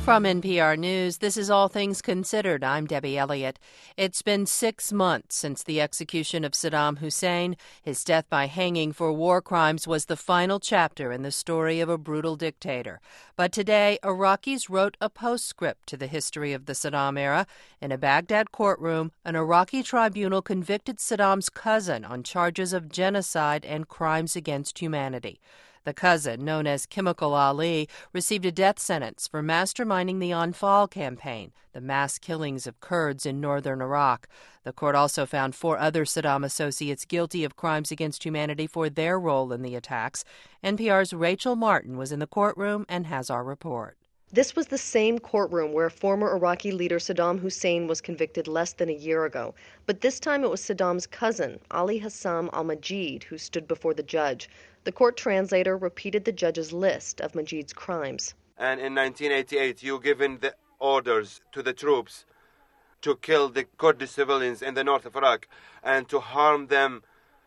From NPR News, this is All Things Considered. I'm Debbie Elliott. It's been 6 months since the execution of Saddam Hussein. His death by hanging for war crimes was the final chapter in the story of a brutal dictator. But today, Iraqis wrote a postscript to the history of the Saddam era. In a Baghdad courtroom, an Iraqi tribunal convicted Saddam's cousin on charges of genocide and crimes against humanity. The cousin, known as Chemical Ali, received a death sentence for masterminding the Anfal campaign, the mass killings of Kurds in northern Iraq. The court also found 4 other Saddam associates guilty of crimes against humanity for their role in the attacks. NPR's Rachel Martin was in the courtroom and has our report. This was the same courtroom where former Iraqi leader Saddam Hussein was convicted less than a year ago. But this time it was Saddam's cousin, Ali Hassan al-Majid, who stood before the judge. The court translator repeated the judge's list of Majid's crimes. And in 1988, you given the orders to the troops to kill the Kurdish civilians in the north of Iraq and to harm them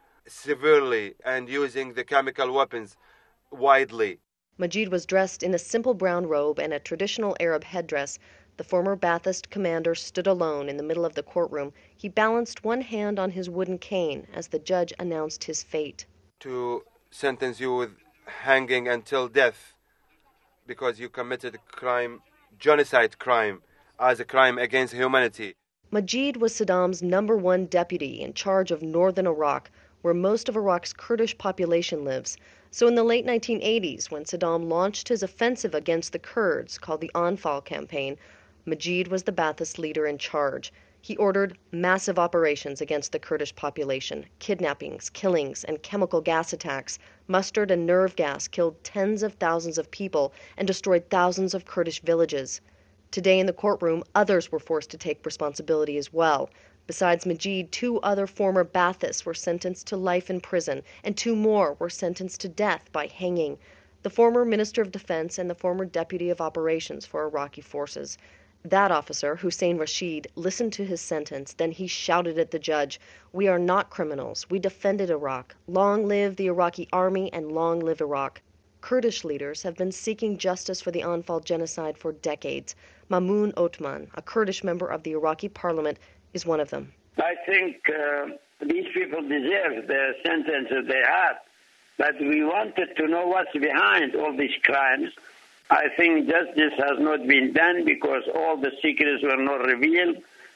severely and using the chemical weapons widely. Majid was dressed in a simple brown robe and a traditional Arab headdress. The former Ba'athist commander stood alone in the middle of the courtroom. He balanced one hand on his wooden cane as the judge announced his fate. To sentence you with hanging until death because you committed a crime, genocide crime, as a crime against humanity. Majid was Saddam's #1 deputy in charge of northern Iraq, where most of Iraq's Kurdish population lives. So in the late 1980s, when Saddam launched his offensive against the Kurds, called the Anfal campaign, Majid was the Ba'athist leader in charge. He ordered massive operations against the Kurdish population, kidnappings, killings, and chemical gas attacks. Mustard and nerve gas killed tens of thousands of people and destroyed thousands of Kurdish villages. Today in the courtroom, others were forced to take responsibility as well. Besides Majid, 2 other former Ba'athists were sentenced to life in prison, and 2 more were sentenced to death by hanging. The former Minister of Defense and the former Deputy of Operations for Iraqi forces. That officer, Hussein Rashid, listened to his sentence. Then he shouted at the judge, "We are not criminals. We defended Iraq. Long live the Iraqi army and long live Iraq." Kurdish leaders have been seeking justice for the Anfal genocide for decades. Mamoun Othman, a Kurdish member of the Iraqi parliament, is one of them. I think these people deserve the sentence that they had, but we wanted to know what's behind all these crimes. I think justice has not been done because all the secrets were not revealed.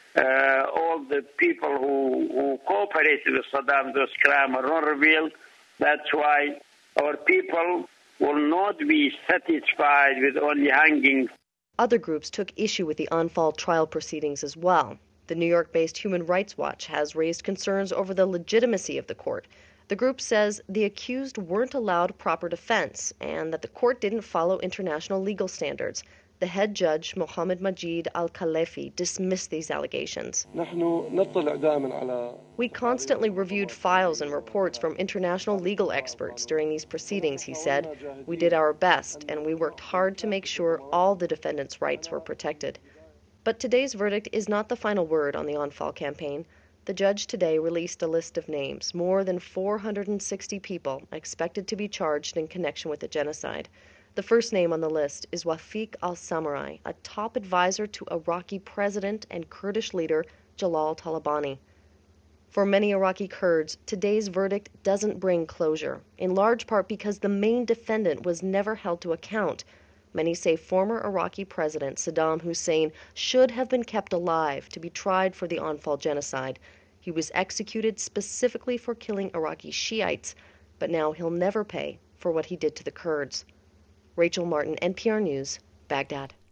All the people who cooperated with Saddam, those crimes were not revealed. That's why our people will not be satisfied with only hanging. Other groups took issue with the Anfal trial proceedings as well. The New York-based Human Rights Watch has raised concerns over the legitimacy of the court. The group says the accused weren't allowed proper defense and that the court didn't follow international legal standards. The head judge, Mohammed Majid al-Khalefi, dismissed these allegations. We constantly reviewed files and reports from international legal experts during these proceedings, he said. We did our best, and we worked hard to make sure all the defendants' rights were protected. But today's verdict is not the final word on the Anfal campaign. The judge today released a list of names, more than 460 people expected to be charged in connection with the genocide. The first name on the list is Wafiq al-Samarrai, a top advisor to Iraqi president and Kurdish leader Jalal Talabani. For many Iraqi Kurds, today's verdict doesn't bring closure, in large part because the main defendant was never held to account. Many say former Iraqi President Saddam Hussein should have been kept alive to be tried for the Anfal genocide. He was executed specifically for killing Iraqi Shiites, but now he'll never pay for what he did to the Kurds. Rachel Martin, NPR News, Baghdad.